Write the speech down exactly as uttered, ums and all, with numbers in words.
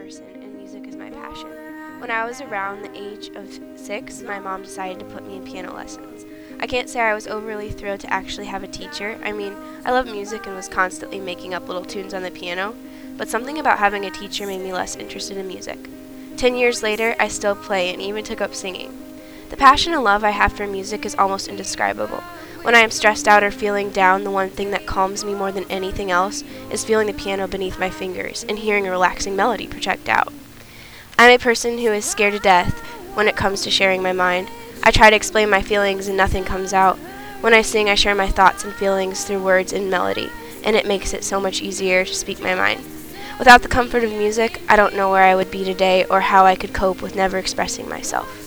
person, and music is my passion. When I was around the age of six, my mom decided to put me in piano lessons. I can't say I was overly thrilled to actually have a teacher. I mean, I love music and was constantly making up little tunes on the piano, but something about having a teacher made me less interested in music. Ten years later, I still play and even took up singing. The passion and love I have for music is almost indescribable. When I am stressed out or feeling down, the one thing that calms me more than anything else is feeling the piano beneath my fingers and hearing a relaxing melody project out. I'm a person who is scared to death when it comes to sharing my mind. I try to explain my feelings and nothing comes out. When I sing, I share my thoughts and feelings through words and melody, and it makes it so much easier to speak my mind. Without the comfort of music, I don't know where I would be today or how I could cope with never expressing myself.